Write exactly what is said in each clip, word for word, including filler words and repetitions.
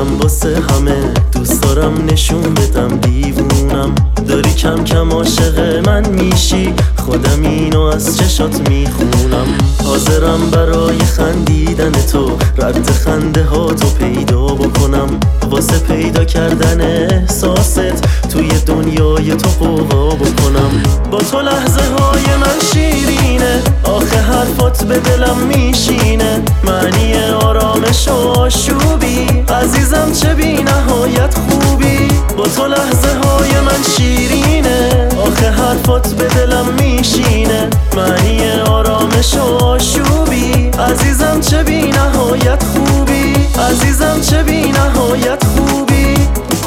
دارم واسه همه، دوست دارم نشون بدم دیوونم. داری کم کم عاشق من میشی، خودم اینو از چشات میخونم. حاضرم برای خندیدن تو رد خنده ها تو پیدا بکنم، واسه پیدا کردن احساست توی دنیای تو قوقا بکنم. با تو لحظه های من شیرینه، آخه حرفات به دلم میشینه، معنی آرامش و آشوبی. عزیزم چه بی نهایت خوبی، با تو لحظه های من شیرینه، آخه حرفات به دلم میشینه، معنی آرامش و آشوبی. عزیزم چه بی نهایت خوبی، عزیزم چه بی نهایت خوبی.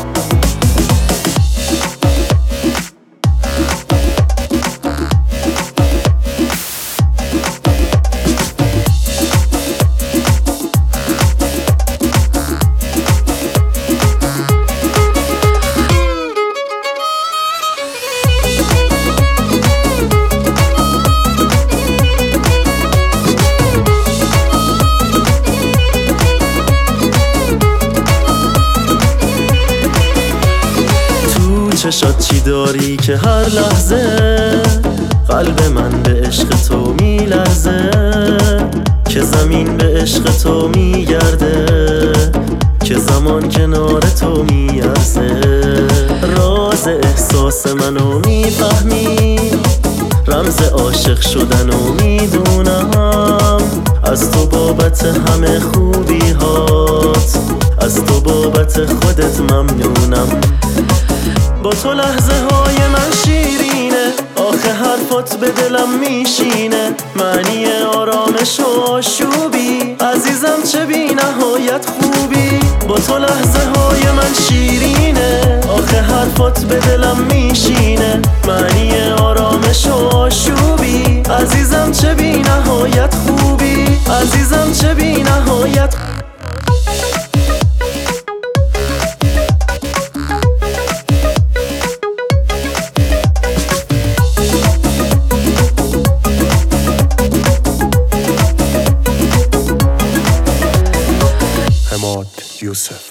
چشات چی داری که هر لحظه قلب من به عشق تو میلرزه، که زمین به عشق تو میگرده، که زمان کنار تو میارزه. راز احساس منو میفهمی، رمز عاشق شدنو میدونم. از تو بابت همه خوبی هات، از تو بابت خودت ممنونم. با تو لحظه های من شیرینه، آخه حرفات به دلم میشینه، معنی آرامش و آشوبی. عزیزم چه بی نهایت خوبی، با تو لحظه های من شیرینه، آخه حرفات به دلم میشینه، معنی آرامش و آشوبی. عزیزم چه بی نهایت خوبی، عزیزم چه بی نهایت خوبی. Hamad Youssef.